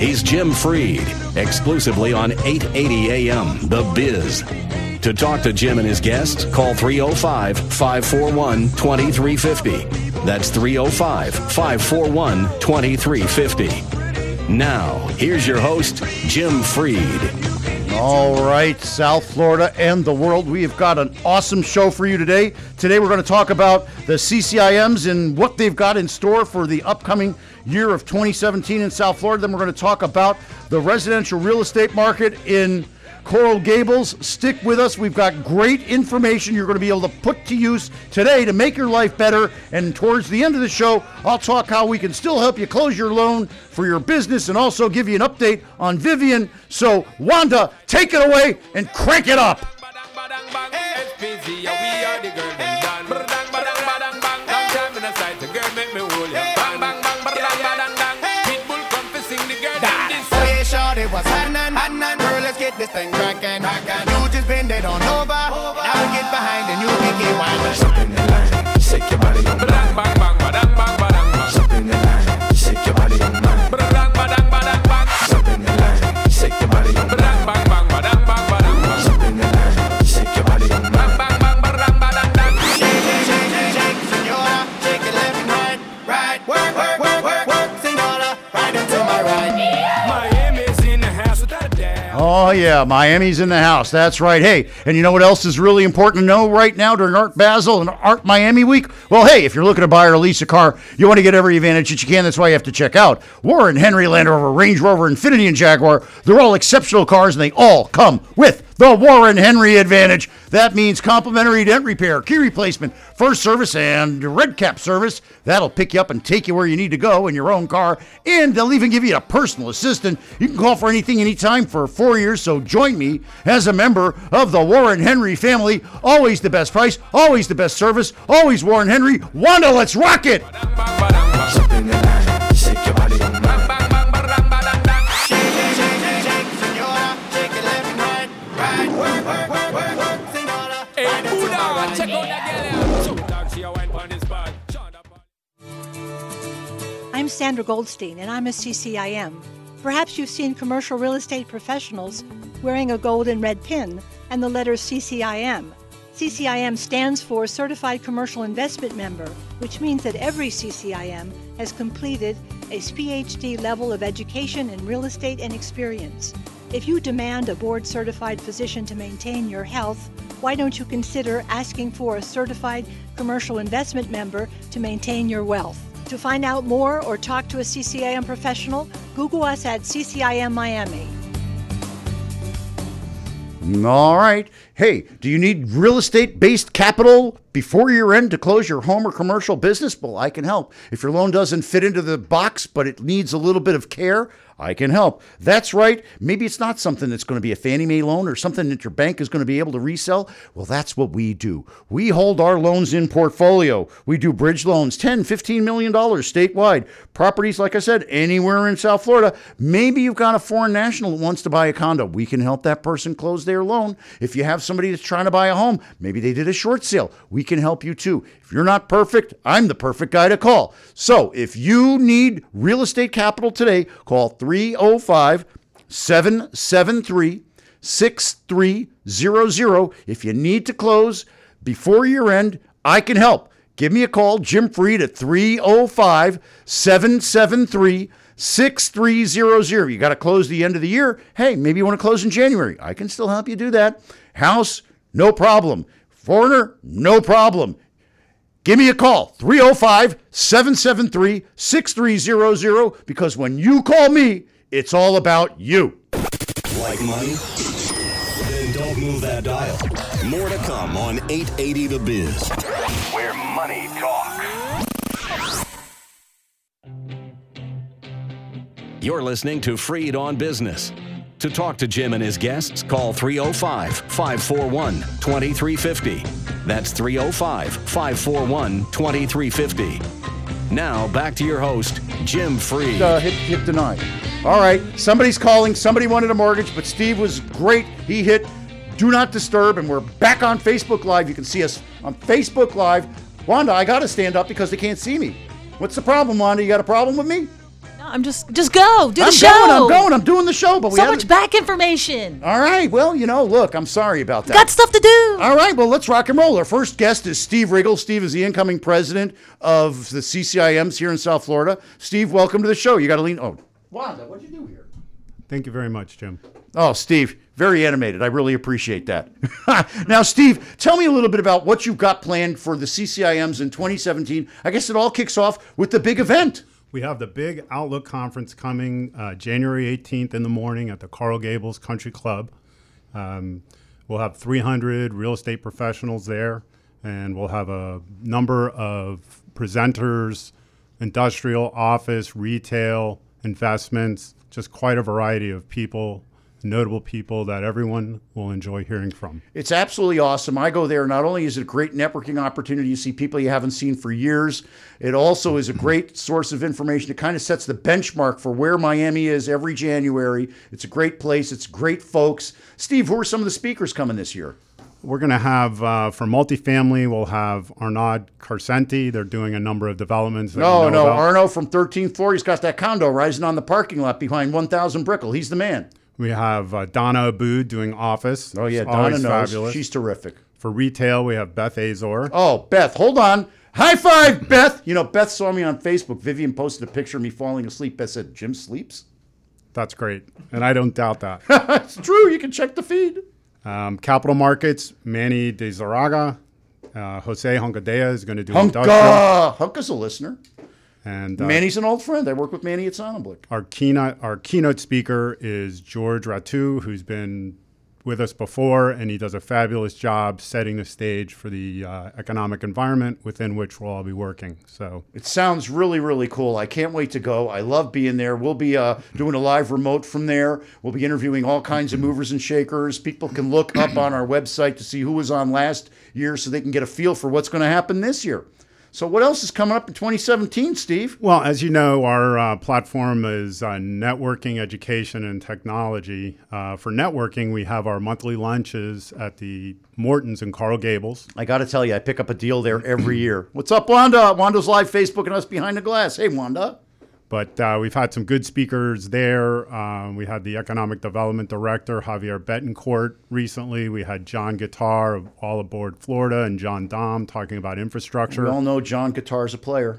He's Jim Freed, exclusively on 880 AM, The Biz. To talk to Jim and his guests, call 305-541-2350. That's 305-541-2350. Now, here's your host, Jim Freed. All right, South Florida and the world, we have got an awesome show for you today. Today we're going to talk about the CCIMs and what they've got in store for the upcoming year of 2017 in South Florida. Then we're going to talk about the residential real estate market in Coral Gables. Stick with us. We've got great information you're going to be able to put to use today to make your life better. And towards the end of the show, I'll talk how we can still help you close your loan for your business and also give you an update on Vivian. So, Wanda, take it away and crank it up. It was happening, girl, let's get this thing cracking. You just bend it on over. Now we get behind and you can get wild. Step in the line, shake your body on mine. Step in the line, shake your body on mine. Step in the line, shake your body on mine. Step in the line, shake your body on mine. Shake, senora, shake it left and right. Work, senora, right into my right. Oh, yeah, Miami's in the house. That's right. Hey, and you know what else is really important to know right now during Art Basel and Art Miami Week? Well, hey, if you're looking to buy or lease a car, you want to get every advantage that you can. That's why you have to check out Warren, Henry, Land Rover, Range Rover, Infiniti, and Jaguar. They're all exceptional cars, and they all come with the Warren Henry Advantage. That means complimentary dent repair, key replacement, first service, and red cap service. That'll pick you up and take you where you need to go in your own car. And they'll even give you a personal assistant. You can call for anything, anytime for 4 years. So join me as a member of the Warren Henry family. Always the best price, always the best service, always Warren Henry. Wanda, let's rock it! I'm Sandra Goldstein, and I'm a CCIM. Perhaps you've seen commercial real estate professionals wearing a gold and red pin and the letters CCIM. CCIM stands for Certified Commercial Investment Member, which means that every CCIM has completed a PhD level of education in real estate and experience. If you demand a board-certified physician to maintain your health, why don't you consider asking for a Certified Commercial Investment Member to maintain your wealth? To find out more or talk to a CCIM professional, Google us at CCIM Miami. All right. Hey, do you need real estate-based capital before year end to close your home or commercial business? Well, I can help. If your loan doesn't fit into the box, but it needs a little bit of care, I can help. That's right. Maybe it's not something that's going to be a Fannie Mae loan or something that your bank is going to be able to resell. Well, that's what we do. We hold our loans in portfolio. We do bridge loans, $10, $15 million statewide. Properties, like I said, anywhere in South Florida. Maybe you've got a foreign national that wants to buy a condo. We can help that person close their loan. If you have somebody that's trying to buy a home, maybe they did a short sale, we can help you too. If you're not perfect, I'm the perfect guy to call. So if you need real estate capital today, call 305-773-6300. If you need to close before year end, I can help. Give me a call, Jim Freed, at 305-773-6300. You got to close the end of the year. Hey, maybe you want to close in January. I can still help you do that. House, no problem. Foreigner, no problem. Give me a call, 305-773-6300, because when you call me, it's all about you. Like money? Then don't move that dial. More to come on 880 The Biz, where money talks. You're listening to Freed on Business. To talk to Jim and his guests, call 305-541-2350. That's 305-541-2350. Now, back to your host, Jim Freed. Hit deny. All right, somebody's calling. Somebody wanted a mortgage, but Steve was great. He hit do not disturb, and we're back on Facebook Live. You can see us on Facebook Live. Wanda, I got to stand up because they can't see me. What's the problem, Wanda? You got a problem with me? No, I'm just go. Do the show. I'm going. I'm doing the show. But so much back information. All right. Well, look, I'm sorry about that. Got stuff to do. All right. Well, let's rock and roll. Our first guest is Steve Riggle. Steve is the incoming president of the CCIMs here in South Florida. Steve, welcome to the show. You got to lean. Oh, Wanda, what'd you do here? Thank you very much, Jim. Oh, Steve, very animated. I really appreciate that. Now, Steve, tell me a little bit about what you've got planned for the CCIMs in 2017. I guess it all kicks off with the big event. We have the big Outlook conference coming January 18th in the morning at the Coral Gables Country Club. We'll have 300 real estate professionals there, and we'll have a number of presenters, industrial, office, retail, investments, just quite a variety of people, notable people that everyone will enjoy hearing from. It's absolutely awesome. I go there. Not only is it a great networking opportunity, you see people you haven't seen for years, it also is a great source of information. It kind of sets the benchmark for where Miami is every January. It's a great place. It's great folks. Steve, who are some of the speakers coming this year? We're going to have, for multifamily, we'll have Arnaud Carcenti. They're doing a number of developments. Arno from 13th floor. He's got that condo rising on the parking lot behind 1000 Brickell. He's the man. We have Donna Aboud doing office. Oh, yeah, It's Donna always knows. fabulous. She's terrific. For retail, we have Beth Azor. Oh, Beth, hold on. High five, Beth. Beth saw me on Facebook. Vivian posted a picture of me falling asleep. Beth said, Jim sleeps? That's great, and I don't doubt that. It's true. You can check the feed. Capital markets, Manny De Zaraga, Jose Honkadea is going to do industrial. Hunka's a listener. And Manny's an old friend. I work with Manny at Sonnenblick. Our keynote speaker is George Ratu, who's been with us before, and he does a fabulous job setting the stage for the economic environment within which we'll all be working. So it sounds really, really cool. I can't wait to go. I love being there. We'll be doing a live remote from there. We'll be interviewing all kinds of movers and shakers. People can look up on our website to see who was on last year so they can get a feel for what's going to happen this year. So what else is coming up in 2017, Steve? Well, as you know, our platform is networking, education, and technology. For networking, we have our monthly lunches at the Morton's in Coral Gables. I got to tell you, I pick up a deal there every year. What's up, Wanda? Wanda's live Facebook and us behind the glass. Hey, Wanda. But we've had some good speakers there. We had the Economic Development Director, Javier Betancourt, recently. We had John Guitar of All Aboard Florida and John Dom talking about infrastructure. We all know John Guitar's a player.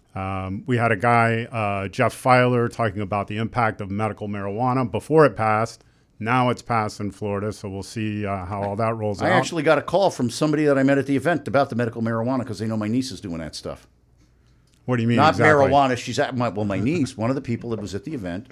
We had a guy, Jeff Filer, talking about the impact of medical marijuana before it passed. Now it's passed in Florida, so we'll see how all that rolls out. I actually got a call from somebody that I met at the event about the medical marijuana because they know my niece is doing that stuff. What do you mean? Not exactly? marijuana. She's at my niece, one of the people that was at the event.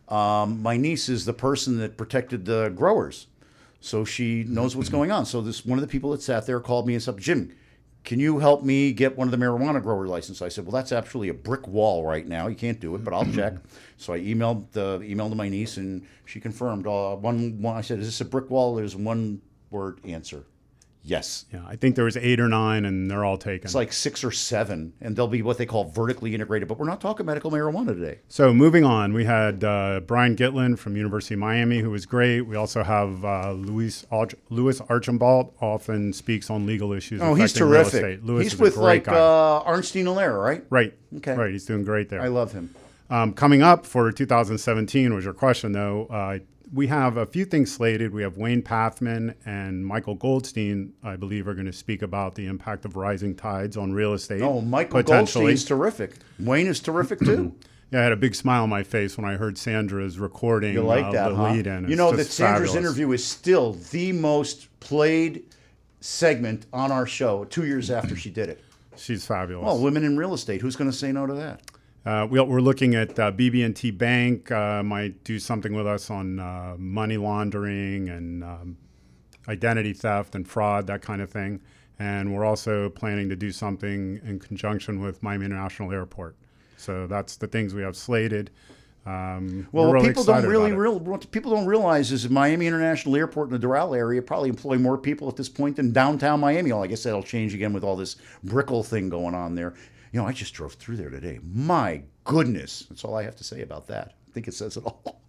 My niece is the person that protected the growers, so she knows what's going on. So this one of the people that sat there called me and said, "Jim, can you help me get one of the marijuana grower license?" I said, "Well, that's actually a brick wall right now. You can't do it, but I'll check." So I emailed to my niece, and she confirmed. One. I said, "Is this a brick wall?" There's one word answer. Yes. Yeah, I think there was 8 or 9, and they're all taken. It's like 6 or 7, and they'll be what they call vertically integrated. But we're not talking medical marijuana today. So moving on, we had Brian Gitlin from University of Miami, who was great. We also have Louis Archambault, often speaks on legal issues. Oh, he's affecting real terrific. estate. Louis He's is with a great guy. Arnstein Allaire, right? Right. Okay. Right. He's doing great there. I love him. Coming up for 2017 was your question, though. We have a few things slated. We have Wayne Pathman and Michael Goldstein, I believe, are going to speak about the impact of rising tides on real estate. Oh, Michael Goldstein's terrific. Wayne is terrific, too. Yeah, I had a big smile on my face when I heard Sandra's recording you like that, the lead-in. You know that just Sandra's fabulous. interview is still the most played segment on our show 2 years after she did it. She's fabulous. Well, women in real estate. Who's going to say no to that? We're looking at BB&T Bank might do something with us on money laundering and identity theft and fraud, that kind of thing. And we're also planning to do something in conjunction with Miami International Airport. So that's the things we have slated. Well, what really people don't realize is Miami International Airport in the Doral area probably employ more people at this point than downtown Miami. Well, I guess that'll change again with all this Brickell thing going on there. You know, I just drove through there today. My goodness. That's all I have to say about that. I think it says it all.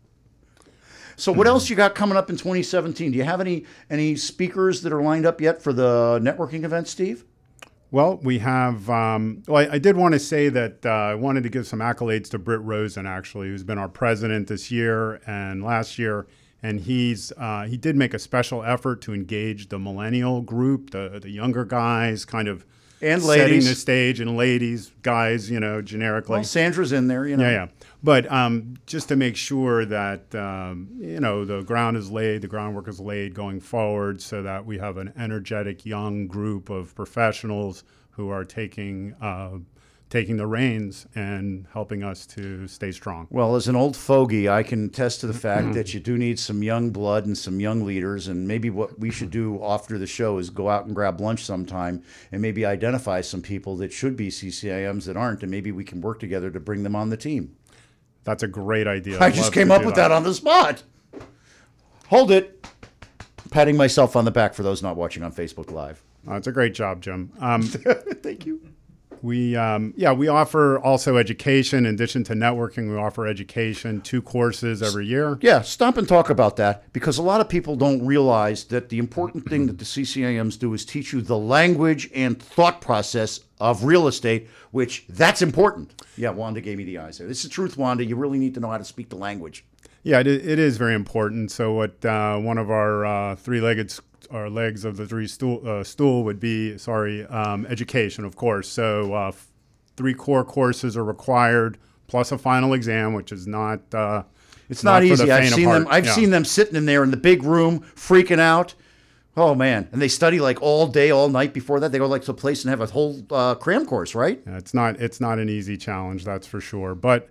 So what else you got coming up in 2017? Do you have any speakers that are lined up yet for the networking event, Steve? Well, we have. I did want to say that I wanted to give some accolades to Britt Rosen, actually, who's been our president this year and last year, and he did make a special effort to engage the millennial group, the younger guys, kind of and setting ladies. the stage, and ladies, guys, generically. Well, Sandra's in there, Yeah. But just to make sure that, the ground is laid, the groundwork is laid going forward so that we have an energetic young group of professionals who are taking the reins and helping us to stay strong. Well, as an old fogey, I can attest to the fact that you do need some young blood and some young leaders. And maybe what we should do after the show is go out and grab lunch sometime and maybe identify some people that should be CCIMs that aren't. And maybe we can work together to bring them on the team. That's a great idea. I just came up with that on the spot. Hold it. Patting myself on the back for those not watching on Facebook Live. It's a great job, Jim. Thank you. We offer also education. In addition to networking, we offer education, 2 courses every year. Yeah, stop and talk about that, because a lot of people don't realize that the important thing that the CCIMs do is teach you the language and thought process of real estate, which that's important. Yeah, Wanda gave me the eyes there. This is the truth, Wanda. You really need to know how to speak the language. Yeah, it is very important. So what one of our our legs of the stool would be, education, of course. So 3 core courses are required, plus a final exam, which is not it's not easy. I've Yeah. seen them sitting in there in the big room, freaking out. Oh man! And they study like all day, all night before that. They go like to a place and have a whole cram course, right? Yeah, it's not an easy challenge, that's for sure. But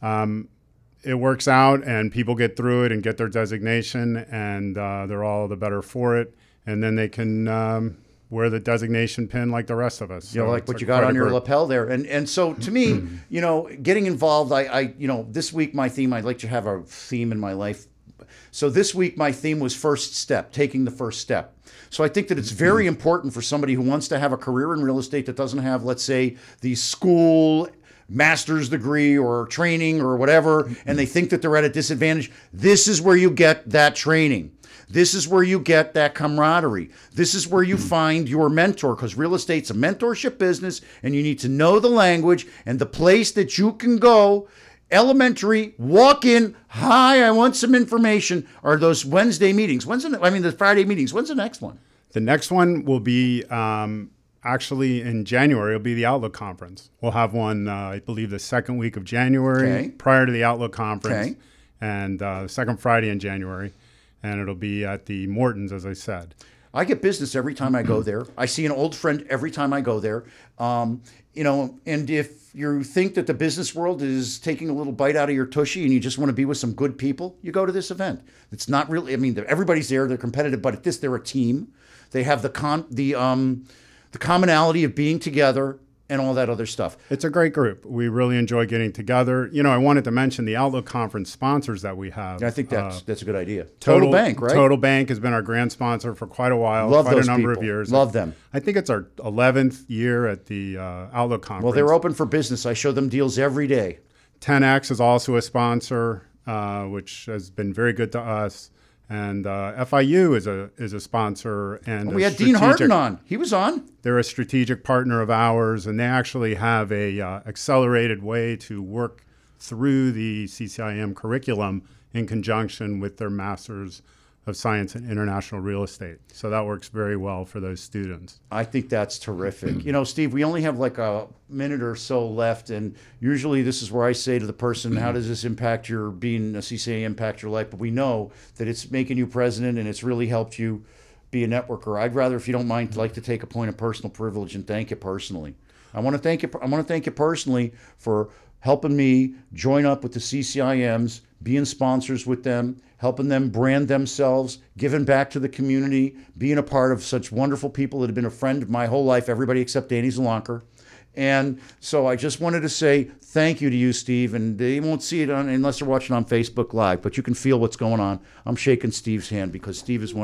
it works out, and people get through it and get their designation, and they're all the better for it. And then they can wear the designation pin like the rest of us. You know, like what you got on your lapel there. And so to me, getting involved, I this week my theme, I'd like to have a theme in my life. So this week my theme was first step, taking the first step. So I think that it's very important for somebody who wants to have a career in real estate that doesn't have, let's say, the school master's degree or training or whatever, and they think that they're at a disadvantage. This is where you get that training. This is where you get that camaraderie. This is where you find your mentor, because real estate's a mentorship business, and you need to know the language, and the place that you can go, elementary, walk in, hi, I want some information, are those Wednesday meetings. The Friday meetings. When's the next one? The next one will be actually in January. It'll be the Outlook Conference. We'll have one, I believe, the second week of January, prior to the Outlook Conference, and the second Friday in January. And it'll be at the Mortons, as I said. I get business every time I go there. I see an old friend every time I go there. And if you think that the business world is taking a little bite out of your tushy and you just want to be with some good people, you go to this event. It's not really, everybody's there, they're competitive, but at this, they're a team. They have the commonality of being together and all that other stuff. It's a great group. We really enjoy getting together. I wanted to mention the Outlook Conference sponsors that we have. I think that's a good idea. Total Bank, right? Total Bank has been our grand sponsor for quite a while. Love quite those a number people. of years. Love them. I think it's our 11th year at the Outlook Conference. Well, they're open for business. I show them deals every day. 10X is also a sponsor, which has been very good to us. And FIU is a sponsor. And we had Dean Harden on. He was on. They're a strategic partner of ours, and they actually have a accelerated way to work through the CCIM curriculum in conjunction with their Masters of Science in International Real Estate. So that works very well for those students. I think that's terrific. Steve, we only have like a minute or so left, and usually this is where I say to the person, how does this impact your being a CCA, impact your life? But we know that it's making you president, and it's really helped you be a networker. I'd rather, if you don't mind, like to take a point of personal privilege and thank you personally. I want to thank you personally for helping me join up with the CCIMs, being sponsors with them, helping them brand themselves, giving back to the community, being a part of such wonderful people that have been a friend of my whole life, everybody except Danny Zalonker. And so I just wanted to say thank you to you, Steve. And they won't see it unless they're watching on Facebook Live, but you can feel what's going on. I'm shaking Steve's hand because Steve is one of the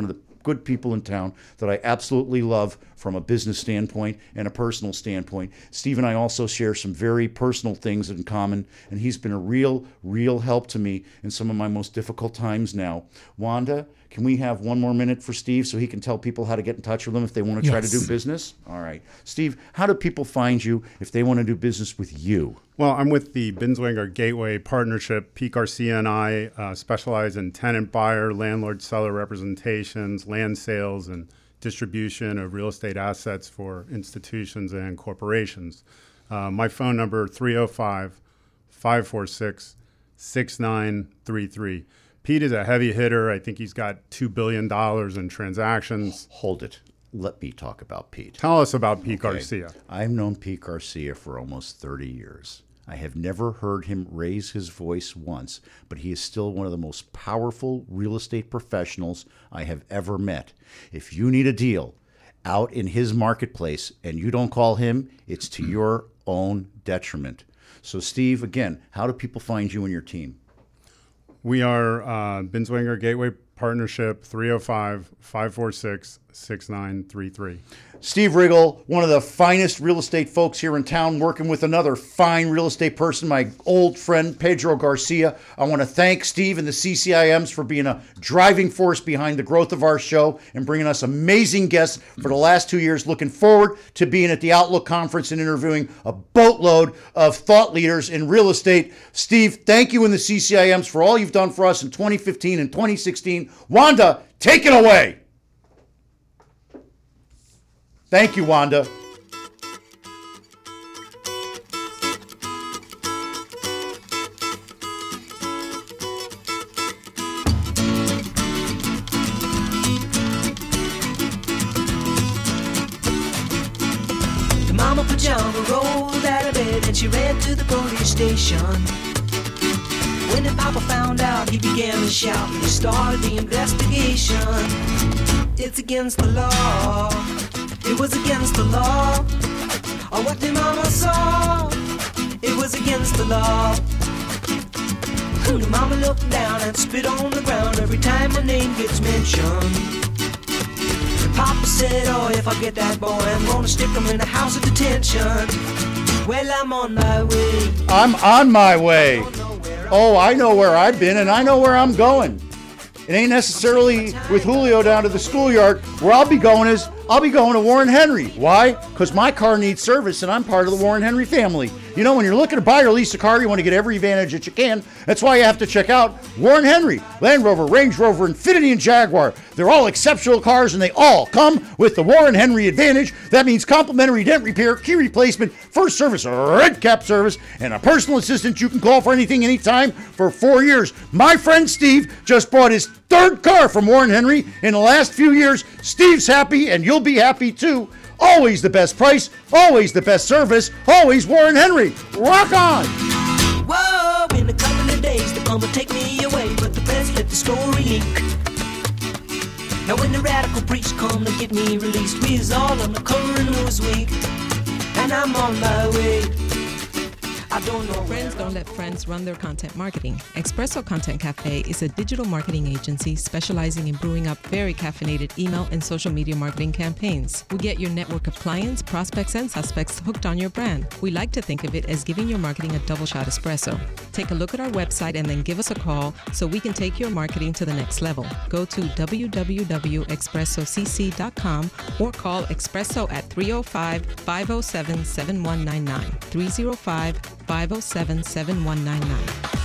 good people in town that I absolutely love from a business standpoint and a personal standpoint. Steve and I also share some very personal things in common, and he's been a real help to me in some of my most difficult times now. Wanda, can we have one more minute for Steve so he can tell people how to get in touch with him if they want to try to do business? All right. Steve, how do people find you if they want to do business with you? Well, I'm with the Binswanger Gateway Partnership. Pete Garcia and I specialize in tenant buyer, landlord seller representations, land sales, and distribution of real estate assets for institutions and corporations. My phone number, 305-546-6933. Pete is a heavy hitter. I think he's got $2 billion in transactions. Hold it. Let me talk about Pete. Tell us about Pete Garcia. I've known Pete Garcia for almost 30 years. I have never heard him raise his voice once, but he is still one of the most powerful real estate professionals I have ever met. If you need a deal out in his marketplace and you don't call him, it's to your own detriment. So, Steve, again, how do people find you and your team? We are Binswanger Gateway Partnership, 305-546-6933. Steve Riggle, one of the finest real estate folks here in town, working with another fine real estate person, my old friend Pedro Garcia. I want to thank Steve and the CCIMs for being a driving force behind the growth of our show and bringing us amazing guests for the last 2 years. Looking forward to being at the Outlook Conference and interviewing a boatload of thought leaders in real estate. Steve, thank you and the CCIMs for all you've done for us in 2015 and 2016. Wanda, take it away. Thank you, Wanda. The mama pajama rolled out of bed and she ran to the police station. When the papa found out, he began to shout and he started the investigation. It's against the law. It was against the law. Or what the mama saw. It was against the law. The mama looked down and spit on the ground every time my name gets mentioned. The papa said, oh, if I get that boy, I'm gonna stick him in the house of detention. Well, I'm on my way. I'm on my way. Oh, I know where I've been and I know where I'm going. It ain't necessarily with Julio down to the schoolyard. Where I'll be going is I'll be going to Warren Henry. Why? Because my car needs service and I'm part of the Warren Henry family. You know, when you're looking to buy or lease a car, you want to get every advantage that you can. That's why you have to check out Warren Henry. Land Rover, Range Rover, Infiniti, and Jaguar. They're all exceptional cars and they all come with the Warren Henry advantage. That means complimentary dent repair, key replacement, first service, red cap service, and a personal assistant you can call for anything, anytime for 4 years. My friend Steve just bought his third car from Warren Henry in the last few years. Steve's happy and you'll be happy too. Always the best price, always the best service, always Warren Henry. Rock on! Whoa, in a couple of days, the pump will take me away, but the press let the story leak. Now when the radical preach come to get me released, we is all on the current news week, and I'm on my way. I don't know. Friends don't let friends run their content marketing. Espresso Content Cafe is a digital marketing agency specializing in brewing up very caffeinated email and social media marketing campaigns. We get your network of clients, prospects, and suspects hooked on your brand. We like to think of it as giving your marketing a double shot espresso. Take a look at our website and then give us a call so we can take your marketing to the next level. Go to www.expressocc.com or call Espresso at 305-507-7199. 305-507-7199.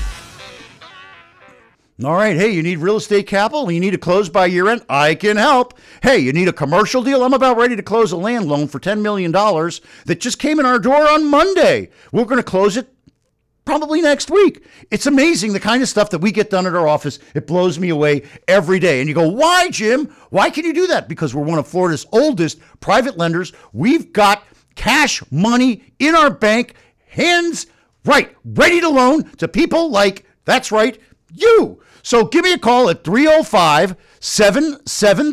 All right. Hey, you need real estate capital? You need to close by year end? I can help. Hey, you need a commercial deal? I'm about ready to close a land loan for $10 million that just came in our door on Monday. We're going to close it probably next week. It's amazing the kind of stuff that we get done at our office. It blows me away every day. And you go, why, Jim? Why can you do that? Because we're one of Florida's oldest private lenders. We've got cash money in our bank, hands right, ready to loan to people like, that's right, you. So give me a call at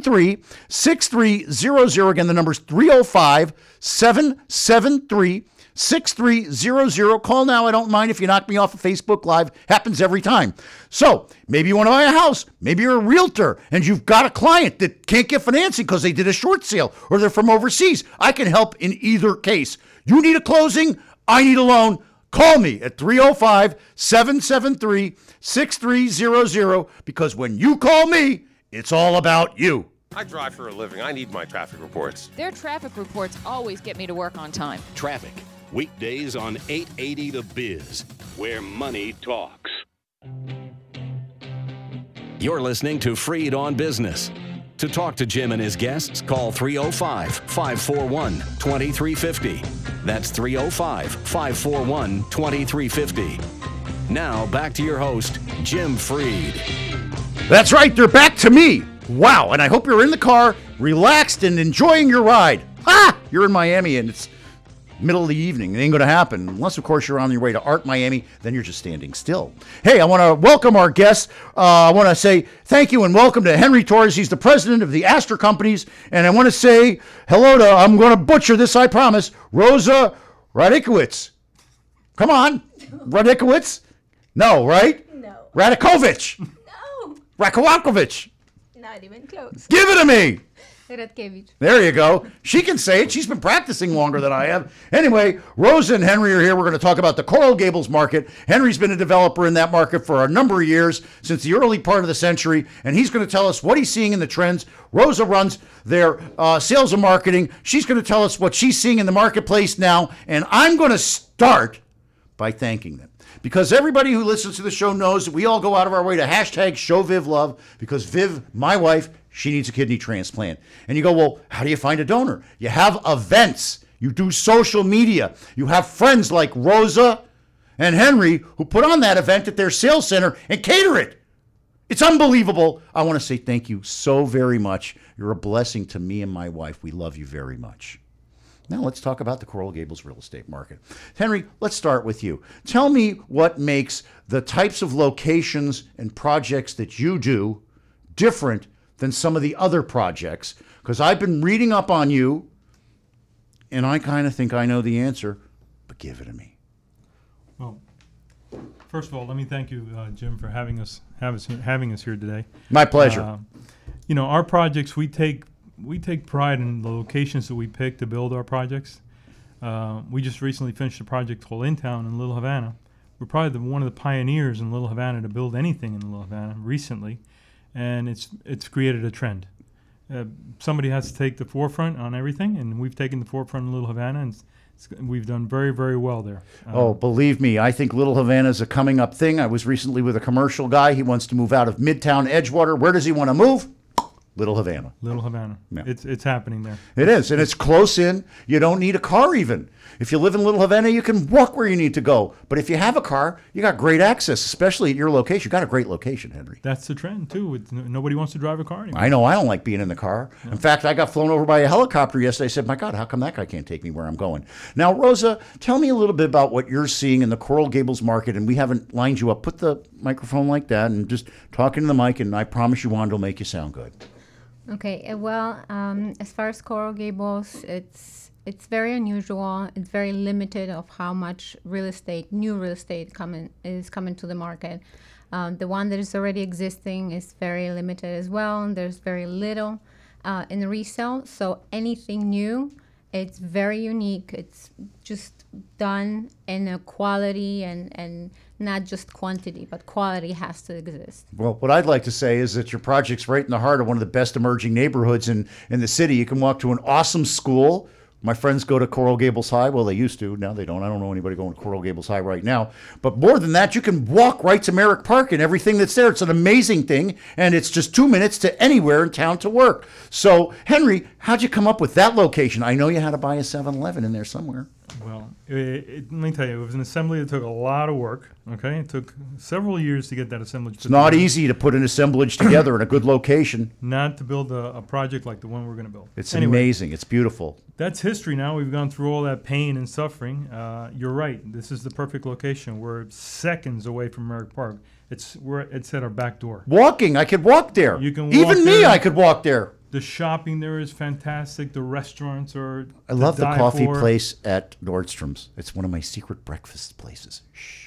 305-773-6300. Again, the number's 305-773-6300. 6300. Call now. I don't mind if you knock me off of Facebook Live. Happens every time. So maybe you want to buy a house. Maybe you're a realtor and you've got a client that can't get financing because they did a short sale or they're from overseas. I can help in either case. You need a closing. I need a loan. Call me at 305-773-6300 because when you call me, it's all about you. I drive for a living. I need my traffic reports. Their traffic reports always get me to work on time. Traffic, weekdays on 880 The Biz, where money talks. You're listening to Freed on Business. To talk to Jim and his guests, call 305-541-2350. That's 305-541-2350. Now, back to your host, Jim Freed. That's right, they're back to me. Wow, and I hope you're in the car, relaxed and enjoying your ride. You're in Miami and it's middle of the evening. It ain't going to happen. Unless, of course, you're on your way to Art Miami, then you're just standing still. Hey, I want to welcome our guests. I want to say thank you and welcome to Henry Torres. He's the president of the Astor Companies. And I want to say hello to, I'm going to butcher this, I promise, Rosa Radikowicz. Come on. Radikowicz? No, right? No. Radakovich. No. Rakowakovich. Not even close. Give it to me. Radkevich. There you go. She can say it. She's been practicing longer than I have. Anyway, Rosa and Henry are here. We're going to talk about the Coral Gables market. Henry's been a developer in that market for a number of years, since the early part of the century, and he's going to tell us what he's seeing in the trends. Rosa runs their sales and marketing. She's going to tell us what she's seeing in the marketplace now, and I'm going to start by thanking them. Because everybody who listens to the show knows that we all go out of our way to hashtag show Viv love, because Viv, my wife, she needs a kidney transplant. And you go, well, how do you find a donor? You have events. You do social media. You have friends like Rosa and Henry who put on that event at their sales center and cater it. It's unbelievable. I want to say thank you so very much. You're a blessing to me and my wife. We love you very much. Now let's talk about the Coral Gables real estate market. Henry, let's start with you. Tell me what makes the types of locations and projects that you do different than some of the other projects, because I've been reading up on you, and I kind of think I know the answer, but give it to me. Well, first of all, let me thank you, Jim, for having us here today. My pleasure. Our projects, we take pride in the locations that we pick to build our projects. We just recently finished a project called In Town in Little Havana. We're probably one of the pioneers in Little Havana to build anything in Little Havana recently, and it's created a trend. Somebody has to take the forefront on everything, and we've taken the forefront in Little Havana, and we've done very, very well there. Believe me, I think Little Havana is a coming up thing. I was recently with a commercial guy. He wants to move out of Midtown Edgewater. Where does he want to move? Little Havana. Little Havana. Yeah. It's happening there. It is, and it's close in. You don't need a car even. If you live in Little Havana, you can walk where you need to go. But if you have a car, you got great access, especially at your location. You got a great location, Henry. That's the trend, too. Nobody wants to drive a car anymore. I know. I don't like being in the car. No. In fact, I got flown over by a helicopter yesterday. I said, my God, how come that guy can't take me where I'm going? Now, Rosa, tell me a little bit about what you're seeing in the Coral Gables market, and we haven't lined you up. Put the microphone like that and just talk into the mic, and I promise you, Wanda will make you sound good. Okay, well, as far as Coral Gables, it's very unusual. It's very limited of how much new real estate is coming to the market. The one that is already existing is very limited as well, and there's very little in the resale. So anything new, it's very unique. It's just done in a quality and not just quantity, but quality has to exist. Well, what I'd like to say is that your project's right in the heart of one of the best emerging neighborhoods in the city. You can walk to an awesome school. My friends go to Coral Gables High. Well, they used to. Now they don't. I don't know anybody going to Coral Gables High right now. But more than that, you can walk right to Merrick Park and everything that's there. It's an amazing thing, and it's just 2 minutes to anywhere in town to work. So, Henry, how'd you come up with that location? I know you had to buy a 7-Eleven in there somewhere. Well, let me tell you, it was an assembly that took a lot of work, okay? It took several years to get that assemblage. It's not easy to put an assemblage together in a good location. Not to build a project like the one we're going to build. It's amazing. It's beautiful. That's history now. We've gone through all that pain and suffering. You're right. This is the perfect location. We're seconds away from Merrick Park. It's at our back door. Walking. I could walk there. You can walk Even me, there. I could walk there. The shopping there is fantastic. The restaurants are. I love to the die coffee for. place at Nordstrom's. It's one of my secret breakfast places.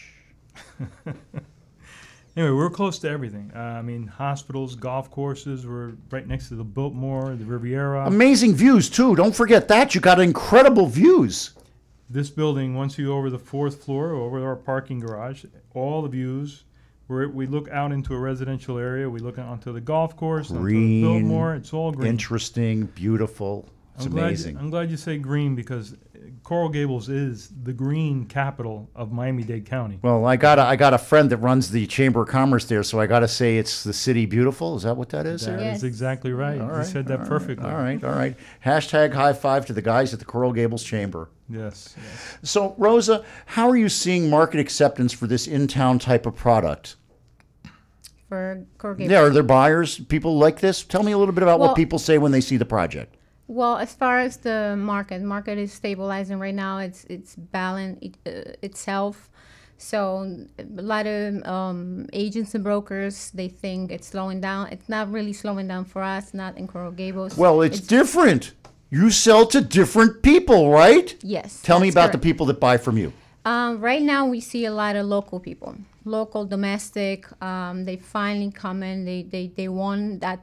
Anyway, we're close to everything. I mean, hospitals, golf courses. We're right next to the Biltmore, the Riviera. Amazing views, too. Don't forget that. You got incredible views. This building, once you go over the 4th floor, over our parking garage, all the views. We look out into a residential area. We look onto the golf course, onto the Green, Biltmore. It's all green. Interesting, beautiful. It's amazing. I'm glad you say green because Coral Gables is the green capital of Miami-Dade County. Well, I got a friend that runs the Chamber of Commerce there, so I got to say it's the city beautiful. Is that what that is? That is exactly right. You said that perfectly. All right. Hashtag high five to the guys at the Coral Gables Chamber. Yes. So, Rosa, how are you seeing market acceptance for this in-town type of product? For Coral Gables. Yeah, are there buyers, people like this? Tell me a little bit about what Well- people say when they see the project. Well, as far as the market is stabilizing right now. It's balanced itself. So a lot of agents and brokers, they think it's slowing down. It's not really slowing down for us, not in Coral Gables. Well, it's different. You sell to different people, right? Yes. Tell me that's about correct. the people that buy from you. Right now, we see a lot of local people, local, domestic. They finally come in. They want that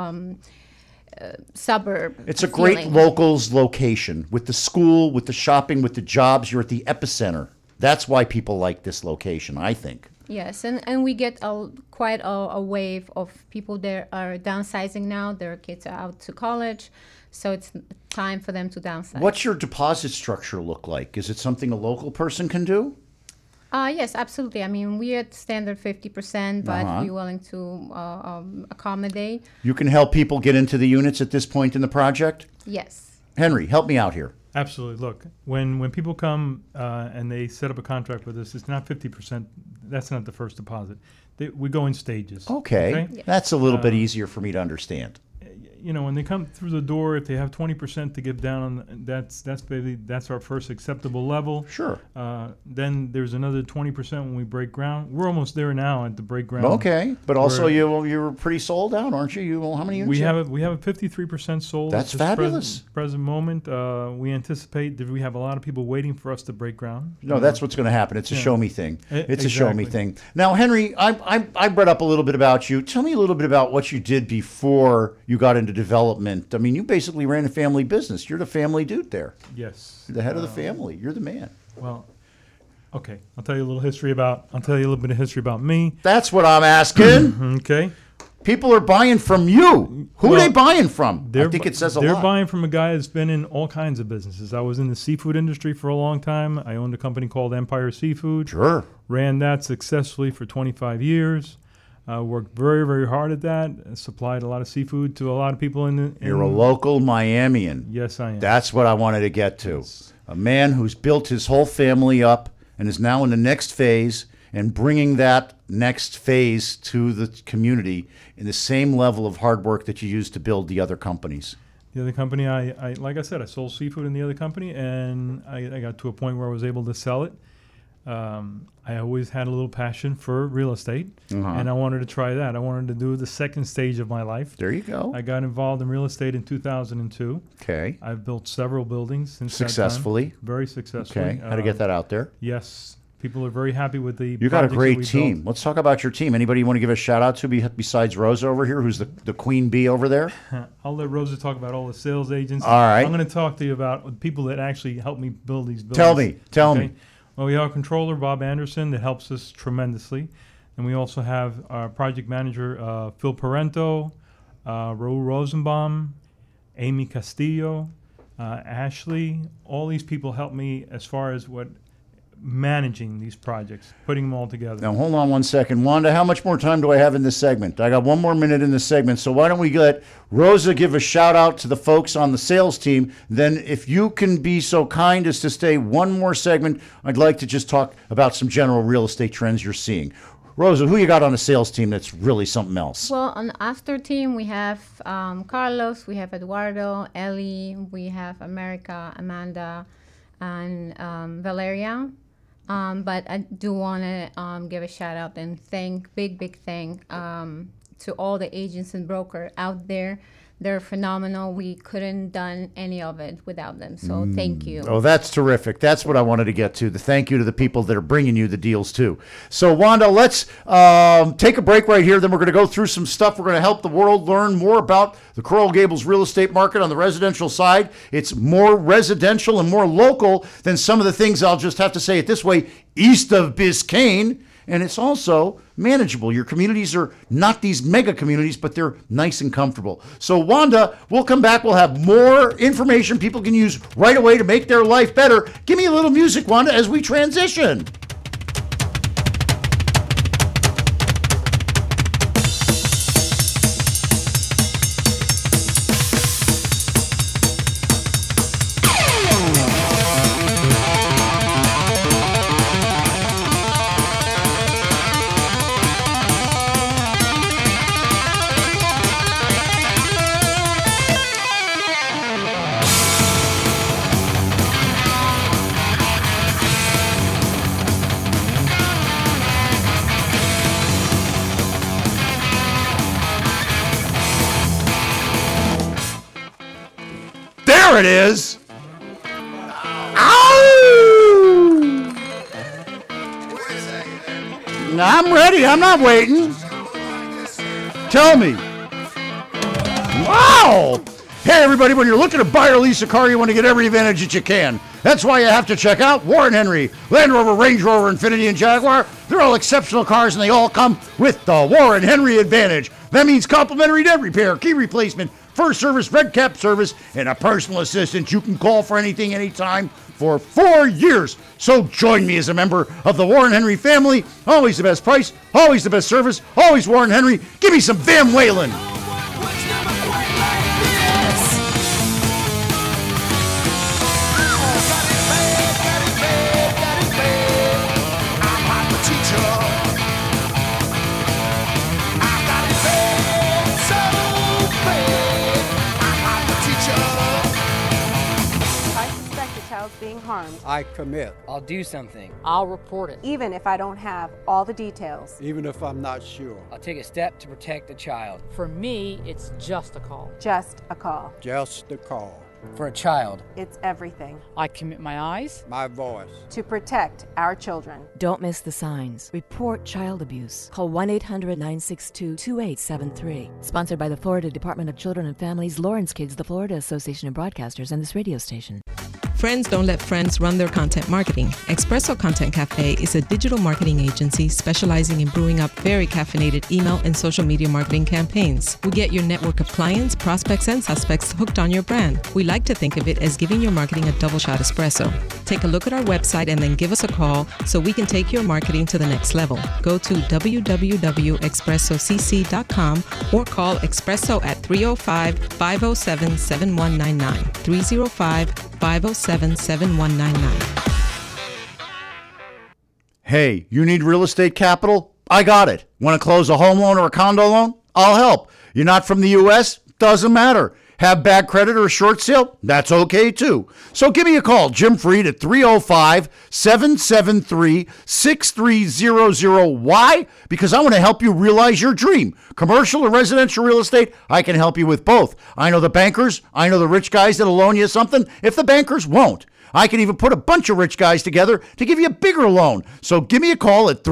suburb. It's a great feeling. locals location with the school, with the shopping, with the jobs. You're at the epicenter. That's why people like this location, I think. Yes, and we get quite a wave of people that are downsizing now. Their kids are out to college, so it's time for them to downsize. What's your deposit structure look like? Is it something a local person can do? Yes, absolutely. I mean, we're at standard 50%, but Uh-huh. we're willing to accommodate. You can help people get into the units at this point in the project? Yes. Henry, help me out here. Absolutely. Look, when people come and they set up a contract with us, it's not 50%. That's not the first deposit. We go in stages. Okay. That's a little bit easier for me to understand. You know, when they come through the door, if they have 20% to give down, that's our first acceptable level. Sure. Then there's another 20% when we break ground. We're almost there now at the break ground. Okay, but also We're- you're pretty sold out, aren't you? How many units? We have a 53% sold. That's at this fabulous. Present moment, we anticipate that we have a lot of people waiting for us to break ground. No, that's what's going to happen. It's a Yeah. show me thing. It's a show me Exactly. thing. Now, Henry, I read up a little bit about you. Tell me a little bit about what you did before you got into development. I mean, you basically ran a family business. You're the family dude there. Yes. You're the head of the family. You're the man. Well, okay. I'll tell you a little bit of history about me. That's what I'm asking. Okay. People are buying from you. Who are Well, they buying from? I think it says a They're lot. buying from a guy that's been in all kinds of businesses. I was in the seafood industry for a long time. I owned a company called Empire Seafood. Sure. Ran that successfully for 25 years. Worked very, very hard at that. Supplied a lot of seafood to a lot of people You're a local Miamian. Yes, I am. That's what I wanted to get to. A man who's built his whole family up and is now in the next phase and bringing that next phase to the community in the same level of hard work that you used to build the other companies. The other company, I like I said, I sold seafood in the other company, and I got to a point where I was able to sell it. I always had a little passion for real estate, and I wanted to try that. I wanted to do the second stage of my life. There you go. I got involved in real estate in 2002. Okay. I've built several buildings since that time. Successfully? Very successfully. Okay. How to get that out there? Yes. People are very happy with the You got a projects that great we team. built. Let's talk about your team. Anybody you want to give a shout out to besides Rosa over here, who's the queen bee over there? I'll let Rosa talk about all the sales agents. All right. I'm going to talk to you about people that actually help me build these buildings. Tell me. Well, we have a controller, Bob Anderson, that helps us tremendously. And we also have our project manager, Phil Parento, Raul Rosenbaum, Amy Castillo, Ashley. All these people help me as far as managing these projects, putting them all together. Now, hold on one second. Wanda, how much more time do I have in this segment? I got one more minute in this segment, so why don't we let Rosa give a shout out to the folks on the sales team. Then if you can be so kind as to stay one more segment, I'd like to just talk about some general real estate trends you're seeing. Rosa, who you got on the sales team that's really something else? Well, on the after team, we have Carlos, we have Eduardo, Ellie, we have America, Amanda, and Valeria. But I do want to give a shout out and big thank to all the agents and brokers out there They're phenomenal. We couldn't done any of it without them. So thank you. Oh, that's terrific. That's what I wanted to get to. The thank you to the people that are bringing you the deals too. So Wanda, let's take a break right here. Then we're going to go through some stuff. We're going to help the world learn more about the Coral Gables real estate market on the residential side. It's more residential and more local than some of the things, I'll just have to say it this way, east of Biscayne. And it's also manageable. Your communities are not these mega communities, but they're nice and comfortable. So Wanda, we'll come back. We'll have more information people can use right away to make their life better. Give me a little music, Wanda, as we transition. There it is. Ow! I'm ready. I'm not waiting. Tell me. Wow. Hey, everybody, when you're looking to buy or lease a car, you want to get every advantage that you can. That's why you have to check out Warren Henry. Land Rover, Range Rover, Infiniti, and Jaguar. They're all exceptional cars, and they all come with the Warren Henry Advantage. That means complimentary debt repair, key replacement, first service, red cap service, and a personal assistant you can call for anything, anytime for 4 years. So join me as a member of the Warren Henry family. Always the best price, always the best service, always Warren Henry. Give me some Van Whalen. Being harmed. I commit. I'll do something. I'll report it. Even if I don't have all the details. Even if I'm not sure. I'll take a step to protect the child. For me, it's just a call. Just a call. Just a call. For a child. It's everything. I commit my eyes. My voice. To protect our children. Don't miss the signs. Report child abuse. Call 1-800-962-2873. Sponsored by the Florida Department of Children and Families, Lawrence Kids, the Florida Association of Broadcasters, and this radio station. Friends don't let friends run their content marketing. Espresso Content Cafe is a digital marketing agency specializing in brewing up very caffeinated email and social media marketing campaigns. We get your network of clients, prospects, and suspects hooked on your brand. We like to think of it as giving your marketing a double shot espresso. Take a look at our website and then give us a call so we can take your marketing to the next level. Go to www.expressocc.com or call Espresso at 305-507-7199. 305-507-7199. Hey, you need real estate capital? I got it. Want to close a home loan or a condo loan? I'll help. You're not from the U.S.? Doesn't matter. Have bad credit or a short sale? That's okay too. So give me a call, Jim Freed at 305-773-6300. Why? Because I want to help you realize your dream. Commercial or residential real estate, I can help you with both. I know the bankers. I know the rich guys that'll loan you something if the bankers won't. I can even put a bunch of rich guys together to give you a bigger loan. So give me a call at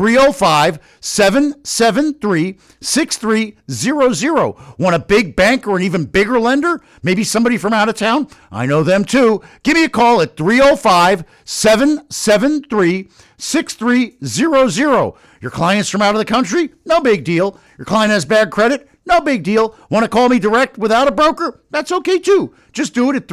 305-773-6300. Want a big bank or an even bigger lender? Maybe somebody from out of town? I know them too. Give me a call at 305-773-6300. Your client's from out of the country? No big deal. Your client has bad credit? No big deal. Want to call me direct without a broker? That's okay too. Just do it at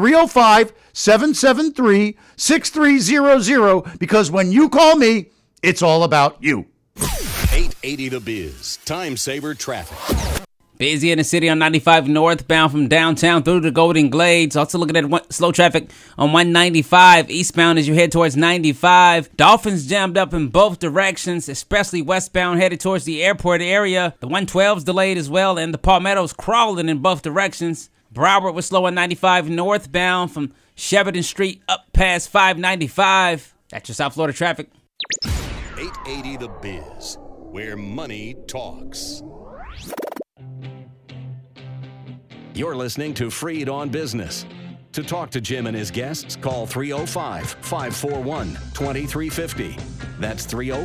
305-773-6300 because when you call me, it's all about you. 880 The Biz, time saver traffic. Busy in the city on 95 northbound from downtown through the Golden Glades. Also looking at slow traffic on 195 eastbound as you head towards 95. Dolphins jammed up in both directions, especially westbound headed towards the airport area. The 112's delayed as well, and the Palmetto's crawling in both directions. Broward was slow on 95 northbound from Sheridan Street up past 595. That's your South Florida traffic. 880 The Biz, where money talks. You're listening to Freed on Business. To talk to Jim and his guests, call 305-541-2350. That's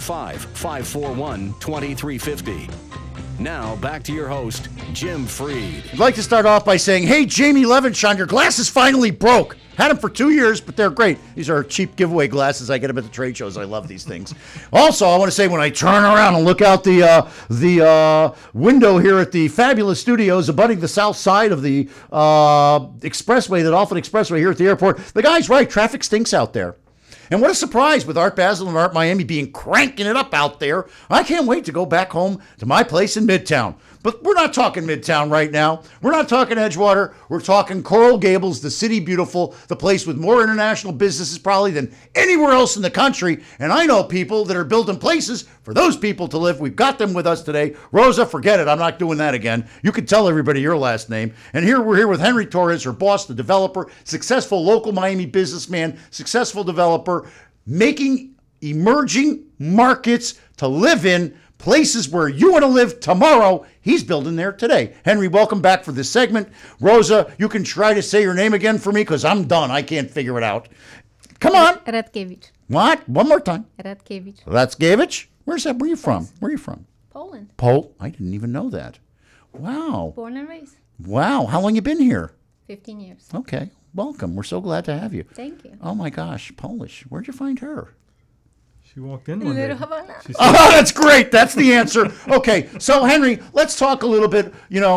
305-541-2350. Now, back to your host, Jim Freed. I'd like to start off by saying, hey, Jamie Levinshon, your glasses finally broke. Had them for 2 years, but they're great. These are cheap giveaway glasses. I get them at the trade shows. I love these things. Also, I want to say when I turn around and look out the window here at the fabulous studios abutting the south side of the expressway, the Dolphin Expressway here at the airport, the guy's right. Traffic stinks out there. And what a surprise with Art Basel and Art Miami cranking it up out there. I can't wait to go back home to my place in Midtown. But we're not talking Midtown right now. We're not talking Edgewater. We're talking Coral Gables, the city beautiful, the place with more international businesses probably than anywhere else in the country. And I know people that are building places for those people to live. We've got them with us today. Rosa, forget it. I'm not doing that again. You can tell everybody your last name. And we're here with Henry Torres, her boss, the developer, successful local Miami businessman, successful developer, making emerging markets to live in, places where you want to live tomorrow. He's building there today. Henry, welcome back for this segment. Rosa, you can try to say your name again for me because I'm done. I can't figure it out. Come on. Radkiewicz. What? One more time. Radkiewicz. Radkiewicz? Where's that? Where are you from? Where are you from? Poland. I didn't even know that. Wow. Born and raised. Wow. How long you been here? 15 years. Okay. Welcome. We're so glad to have you. Thank you. Oh my gosh. Polish. Where'd you find her? She walked in one day. Havana. Oh, that's great. That's the answer. Okay, so Henry, let's talk a little bit,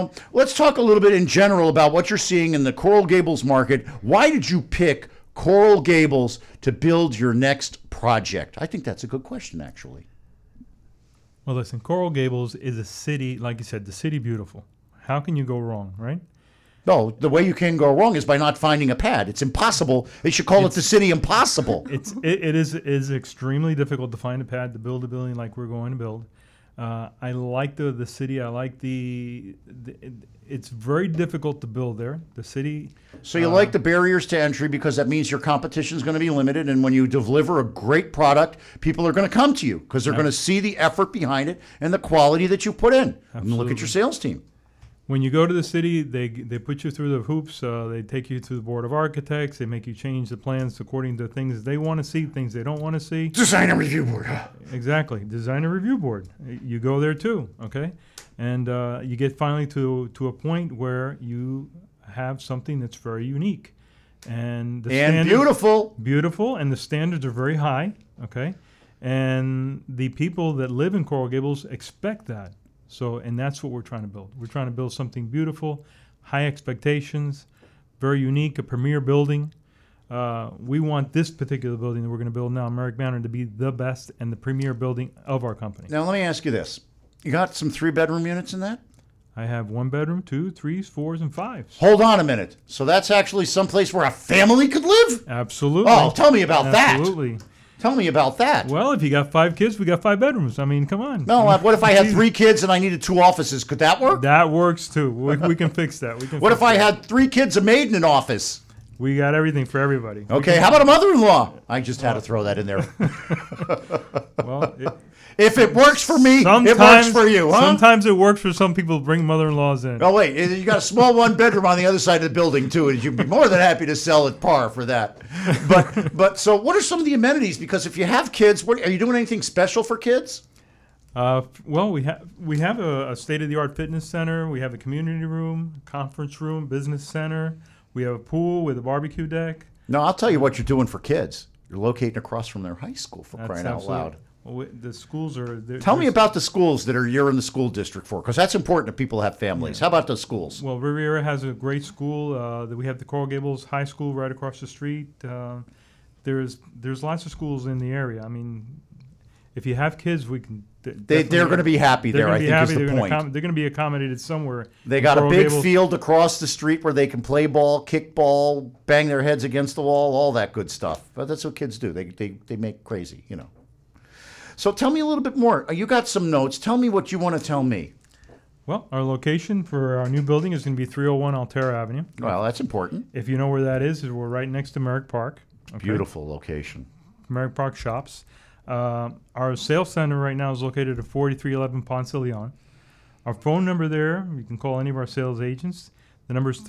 in general about what you're seeing in the Coral Gables market. Why did you pick Coral Gables to build your next project? I think that's a good question, actually. Well, listen, Coral Gables is a city, like you said, the city beautiful. How can you go wrong, right? No, the way you can go wrong is by not finding a pad. It's impossible. They should call it the city impossible. It is extremely difficult to find a pad to build a building like we're going to build. I like the city. I like it's very difficult to build there. The city. So you like the barriers to entry because that means your competition is going to be limited, and when you deliver a great product, people are going to come to you because they're going to see the effort behind it and the quality that you put in. And look at your sales team. When you go to the city, they put you through the hoops. They take you to the Board of Architects. They make you change the plans according to things they want to see, things they don't want to see. Design and review board. Exactly. Design and review board. You go there too, okay? And you get finally to a point where you have something that's very unique. And beautiful. Beautiful, and the standards are very high, okay? And the people that live in Coral Gables expect that. So, and that's what we're trying to build. We're trying to build something beautiful, high expectations, very unique, a premier building. We want this particular building that we're going to build now, Merrick Manor, to be the best and the premier building of our company. Now, let me ask you this. You got some 3-bedroom units in that? I have 1 bedroom, 2, 3s, 4s, and 5s. Hold on a minute. So that's actually someplace where a family could live? Absolutely. Oh, tell me about that. Absolutely. Tell me about that. Well, if you got 5 kids, we got 5 bedrooms. I mean, come on. No, what if I had 3 kids and I needed 2 offices? Could that work? That works too. We can fix that. What if I had 3 kids, a maid, and an office? We got everything for everybody. Okay, how about a mother-in-law? I just had to throw that in there. Well, if it works for me, it works for you, huh? Sometimes it works for some people to bring mother-in-laws in. Oh, wait, you got a small 1-bedroom on the other side of the building, too, and you'd be more than happy to sell at par for that. But so what are some of the amenities? Because if you have kids, are you doing anything special for kids? Well, we have a state-of-the-art fitness center. We have a community room, conference room, business center. We have a pool with a barbecue deck. No, I'll tell you what you're doing for kids. You're locating across from their high school, for crying out loud. Well, the schools are... Tell me about the schools that you're in the school district for, because that's important if people have families. Yeah. How about the schools? Well, Riviera has a great school. We have the Coral Gables High School right across the street. There's lots of schools in the area. I mean, if you have kids, we can... They're going to be happy there, I think is the point. They're going to be accommodated somewhere. They got a big field across the street where they can play ball, kick ball, bang their heads against the wall, all that good stuff. But that's what kids do. They make crazy, you know. So tell me a little bit more. You got some notes. Tell me what you want to tell me. Well, our location for our new building is going to be 301 Altera Avenue. Well, that's important. If you know where that is we're right next to Merrick Park. Okay. Beautiful location. Merrick Park Shops. Our sales center right now is located at 4311 Ponce de Leon. Our phone number there, you can call any of our sales agents. The number is